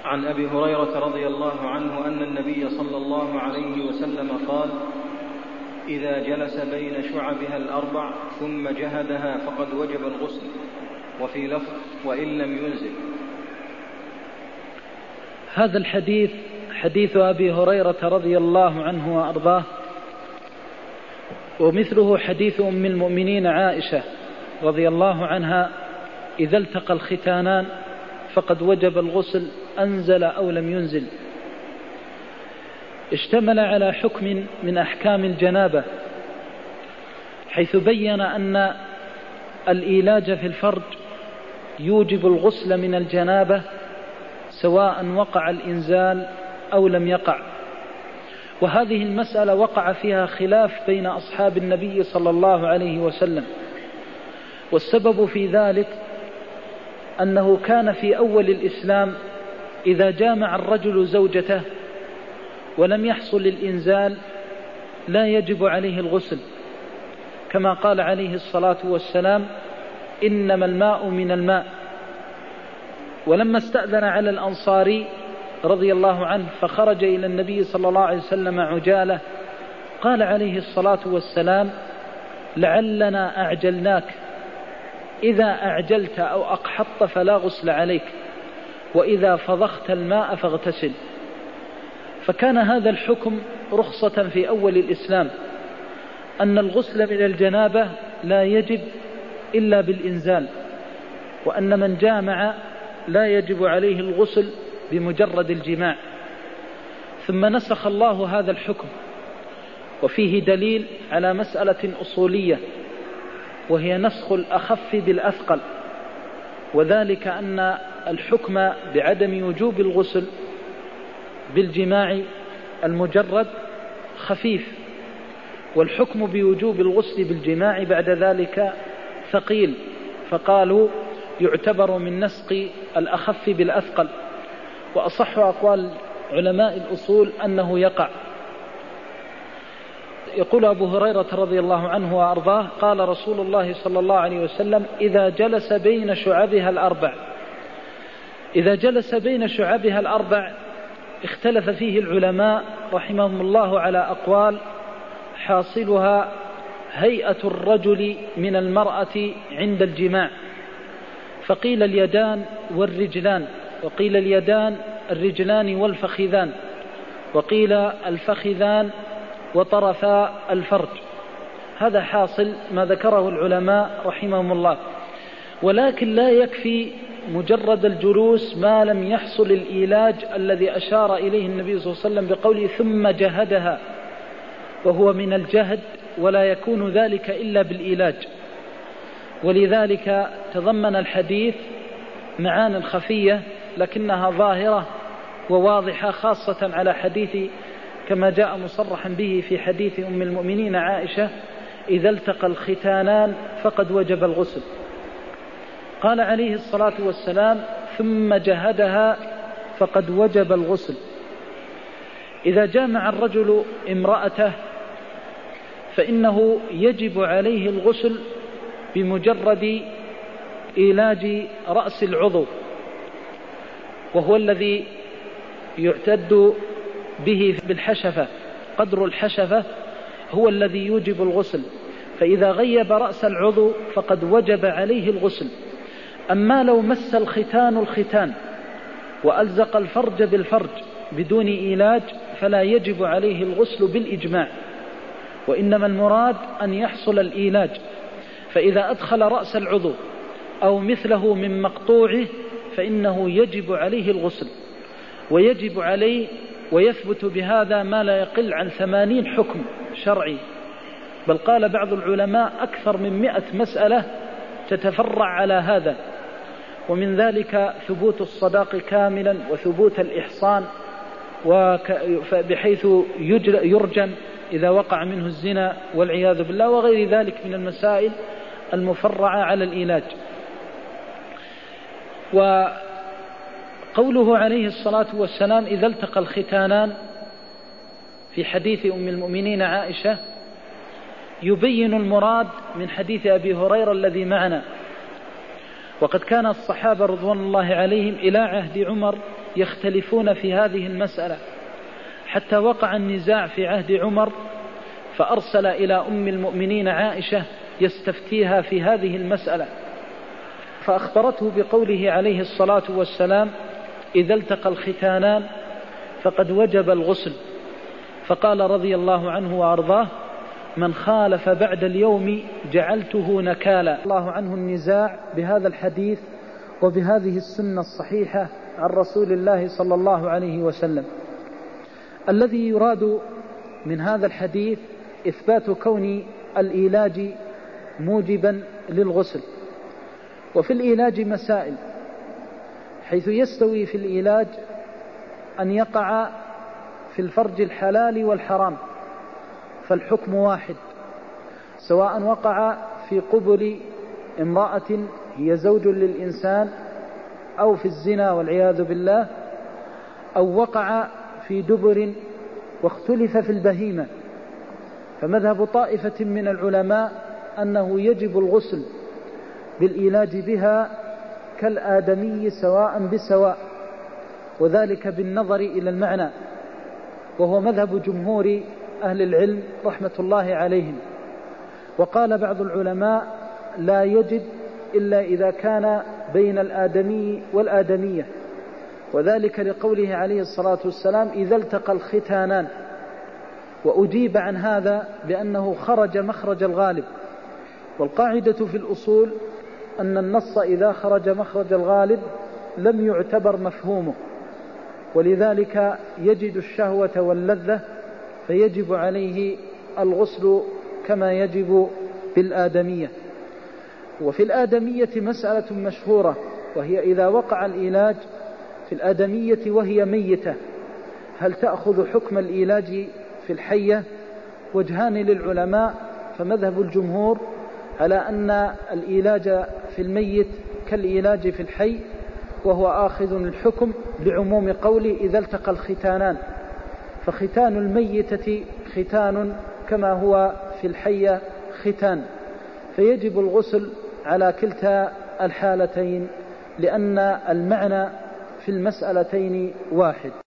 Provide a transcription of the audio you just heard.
عن أبي هريرة رضي الله عنه أن النبي صلى الله عليه وسلم قال: إذا جلس بين شعبها الأربع ثم جهدها فقد وجب الغسل، وفي لفظ: وإن لم ينزل. هذا الحديث حديث أبي هريرة رضي الله عنه وأرضاه، ومثله حديث أم المؤمنين عائشة رضي الله عنها: إذا التقى الختانان فقد وجب الغسل أنزل أو لم ينزل. اشتمل على حكم من أحكام الجنابة، حيث بين أن الإيلاج في الفرج يوجب الغسل من الجنابة سواء وقع الإنزال أو لم يقع. وهذه المسألة وقع فيها خلاف بين أصحاب النبي صلى الله عليه وسلم، والسبب في ذلك أنه كان في أول الإسلام إذا جامع الرجل زوجته ولم يحصل الإنزال لا يجب عليه الغسل، كما قال عليه الصلاة والسلام: إنما الماء من الماء. ولما استأذن على الأنصاري رضي الله عنه فخرج إلى النبي صلى الله عليه وسلم عجالة، قال عليه الصلاة والسلام: لعلنا أعجلناك، إذا أعجلت أو أقحطت فلا غسل عليك، وإذا فضخت الماء فاغتسل. فكان هذا الحكم رخصة في أول الإسلام، أن الغسل من الجنابة لا يجب إلا بالإنزال، وأن من جامع لا يجب عليه الغسل بمجرد الجماع. ثم نسخ الله هذا الحكم، وفيه دليل على مسألة أصولية، وهي نسخ الأخف بالأثقل، وذلك أن الحكم بعدم وجوب الغسل بالجماع المجرد خفيف، والحكم بوجوب الغسل بالجماع بعد ذلك ثقيل، فقالوا يعتبر من نسخ الأخف بالأثقل. وأصح أقوال علماء الأصول أنه يقع. يقول أبو هريرة رضي الله عنه وأرضاه: قال رسول الله صلى الله عليه وسلم: إذا جلس بين شعبها الأربع. إذا جلس بين شعبها الأربع اختلف فيه العلماء رحمهم الله على أقوال، حاصلها هيئة الرجل من المرأة عند الجماع، فقيل اليدان والرجلان، وقيل اليدان الرجلان والفخذان، وقيل الفخذان وطرفا الفرج. هذا حاصل ما ذكره العلماء رحمهم الله. ولكن لا يكفي مجرد الجلوس ما لم يحصل الإيلاج الذي أشار إليه النبي صلى الله عليه وسلم بقوله: ثم جهدها، وهو من الجهد، ولا يكون ذلك إلا بالإيلاج. ولذلك تضمن الحديث معاني خفية لكنها ظاهرة وواضحة، خاصة على حديث كما جاء مصرحا به في حديث أم المؤمنين عائشة: إذا التقى الختانان فقد وجب الغسل. قال عليه الصلاة والسلام: ثم جهدها فقد وجب الغسل. إذا جامع الرجل امرأته فإنه يجب عليه الغسل بمجرد إيلاج رأس العضو، وهو الذي يعتد به بالحشفة، قدر الحشفة هو الذي يوجب الغسل، فإذا غيب رأس العضو فقد وجب عليه الغسل. أما لو مس الختان الختان وألزق الفرج بالفرج بدون إيلاج فلا يجب عليه الغسل بالإجماع، وإنما المراد أن يحصل الإيلاج. فإذا أدخل رأس العضو أو مثله من مقطوعه فإنه يجب عليه الغسل، ويجب عليه ويثبت بهذا ما لا يقل عن 80 حكم شرعي، بل قال بعض العلماء أكثر من 100 مسألة تتفرع على هذا، ومن ذلك ثبوت الصداق كاملا، وثبوت الإحصان بحيث يرجم إذا وقع منه الزنا والعياذ بالله، وغير ذلك من المسائل المفرعة على الإيلاج. وقوله عليه الصلاة والسلام: إذا التقى الختانان، في حديث أم المؤمنين عائشة يبين المراد من حديث أبي هريرة الذي معنا. وقد كان الصحابة رضوان الله عليهم إلى عهد عمر يختلفون في هذه المسألة، حتى وقع النزاع في عهد عمر، فأرسل إلى أم المؤمنين عائشة يستفتيها في هذه المسألة، فأخبرته بقوله عليه الصلاة والسلام: إذا التقى الختانان فقد وجب الغسل. فقال رضي الله عنه وأرضاه: من خالف بعد اليوم جعلته نكالا. الله عنه النزاع بهذا الحديث وبهذه السنة الصحيحة عن رسول الله صلى الله عليه وسلم. الذي يراد من هذا الحديث إثبات كون الإيلاج موجبا للغسل. وفي الإيلاج مسائل، حيث يستوي في الإيلاج أن يقع في الفرج الحلال والحرام، فالحكم واحد، سواء وقع في قبل امرأة هي زوج للإنسان، أو في الزنا والعياذ بالله، أو وقع في دبر واختلف في البهيمة. فمذهب طائفة من العلماء أنه يجب الغسل بالإيلاج بها كالآدمي سواء بسواء، وذلك بالنظر إلى المعنى، وهو مذهب جمهور أهل العلم رحمة الله عليهم. وقال بعض العلماء: لا يجب إلا إذا كان بين الآدمي والآدمية، وذلك لقوله عليه الصلاة والسلام: إذا التقى الختانان. وأجيب عن هذا بأنه خرج مخرج الغالب، والقاعدة في الأصول أن النص إذا خرج مخرج الغالب لم يعتبر مفهومه، ولذلك يجد الشهوة واللذة فيجب عليه الغسل كما يجب بالآدمية. وفي الآدمية مسألة مشهورة، وهي إذا وقع الإيلاج في الآدمية وهي ميتة، هل تأخذ حكم الإيلاج في الحية؟ وجهان للعلماء، فمذهب الجمهور على أن الإيلاج في الميت كالإيلاج في الحي، وهو آخذ الحكم لعموم قوله: إذا التقى الختانان، فختان الميتة ختان كما هو في الحية ختان، فيجب الغسل على كلتا الحالتين، لأن المعنى في المسألتين واحد.